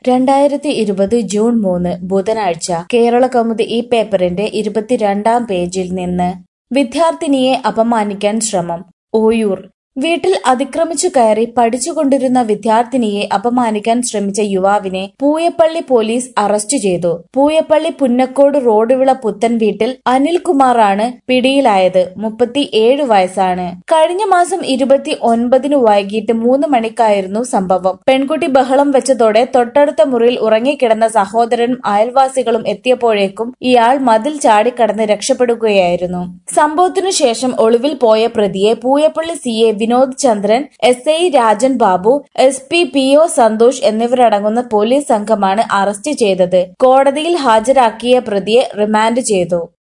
2020 June 3 ബുധനാഴ്ച കേരളകൗമുദി ഈ പേപ്പറിന്റെ 22-ാം പേജിൽ നിന്ന് വിദ്യാർത്ഥിനിയെ അപമാനിക്കാൻ ശ്രമം. ഓയൂർ വീട്ടിൽ അതിക്രമിച്ചു കയറി പഠിച്ചുകൊണ്ടിരുന്ന വിദ്യാർത്ഥിനിയെ അപമാനിക്കാൻ ശ്രമിച്ച യുവാവിനെ പൂയപ്പള്ളി പോലീസ് അറസ്റ്റ് ചെയ്തു. പൂയപ്പള്ളി പുന്നക്കോട് റോഡുവിള പുത്തൻ വീട്ടിൽ അനിൽകുമാറാണ് പിടിയിലായത്. 37 വയസ്സാണ്. കഴിഞ്ഞ മാസം 29 വൈകിട്ട് 3 മണിക്കായിരുന്നു സംഭവം. പെൺകുട്ടി ബഹളം വെച്ചതോടെ തൊട്ടടുത്ത മുറിയിൽ ഉറങ്ങിക്കിടന്ന സഹോദരനും അയൽവാസികളും എത്തിയപ്പോഴേക്കും ഇയാൾ മതിൽ ചാടിക്കടന്ന് രക്ഷപ്പെടുകയായിരുന്നു. സംഭവത്തിനു ശേഷം ഒളിവിൽ പോയ പ്രതിയെ പൂയപ്പള്ളി CA വിനോദ് ചന്ദ്രൻ, SI Rajan Babu, SP PO Santhosh എന്നിവരടങ്ങുന്ന പോലീസ് സംഘമാണ് അറസ്റ്റ് ചെയ്തത്. കോടതിയിൽ ഹാജരാക്കിയ പ്രതിയെ റിമാൻഡ് ചെയ്തു.